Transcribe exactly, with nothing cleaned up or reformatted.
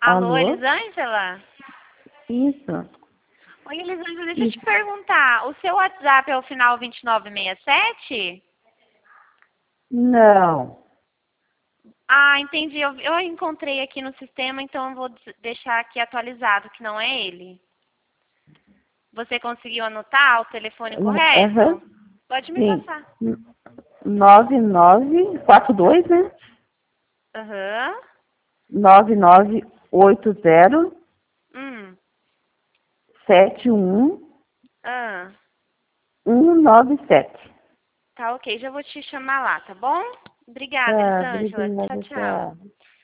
Alô, Alô? Elisângela? Isso. Oi, Elisângela, deixa eu te Isso. perguntar. O seu WhatsApp é o final vinte e nove sessenta e sete? Não. Ah, entendi. Eu, eu encontrei aqui no sistema, então eu vou des- deixar aqui atualizado que não é ele. Você conseguiu anotar o telefone Aham. correto? Pode me Sim. passar. Nove nove quatro dois, né? Aham. Nove nove oito zero Hum. sete um Ah. um nove sete. Tá ok, já vou te chamar lá, tá bom? Obrigada, Tá, Elisângela. Tchau, obrigada, tchau. tchau.